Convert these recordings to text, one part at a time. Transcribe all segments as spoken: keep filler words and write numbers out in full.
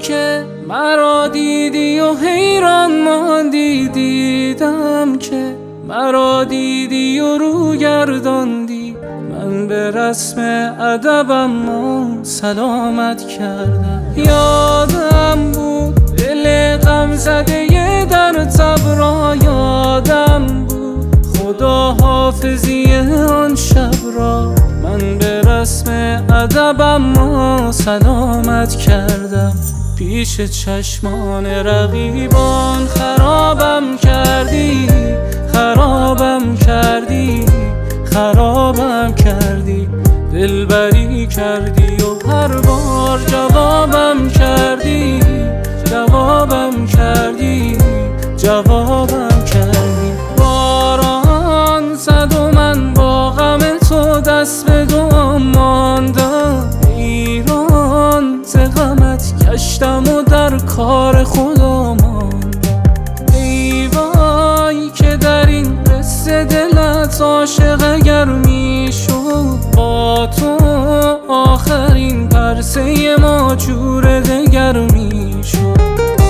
که مرا دیدی و حیران ماندی، دیدم که مرا دیدی و رو گرداندی. من به رسم ادبم ما سلامت کردم. یادم بود دل غم زده در تب را، یادم بود خدا حافظی آن شب را. من به رسم ادبم ما سلامت کردم. پیش چشمان رقیبان خرابم کردی، خرابم کردی، خرابم کردی. دلبری کردی و هر بار جوابم کردی، جوابم کردی، جوابم کردی. باران زد و من با غم تو دست به دعا ماندم. ایران ز غمت گشتم و در کار خدا ماندم. ای وای که در این قصه دلت عاشق اگر میشد، با تو آخرین پرسه ما جور دگر میشد.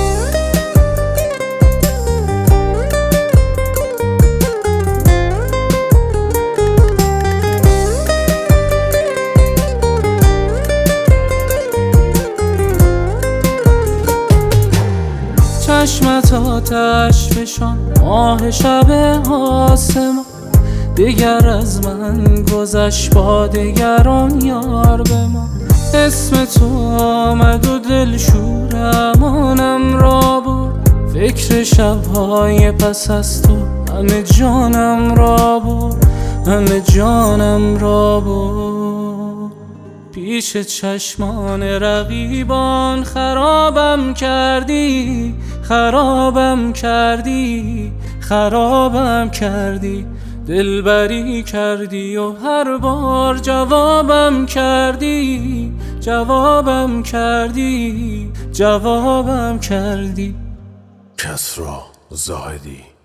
چشمت آتش فشان ماه شب آسمان، دیگر از من گذشت با دگران یار به ما. اسم تو آمد و دل شور امانم را برد، فکر شبهای پس از تو همه جانم را برد، همه جانم را برد. پیش چشمان رقیبان خرابم کردی، خرابم کردی، خرابم کردی. دلبری کردی و هر بار جوابم کردی، جوابم کردی، جوابم کردی. کسری زاهدی.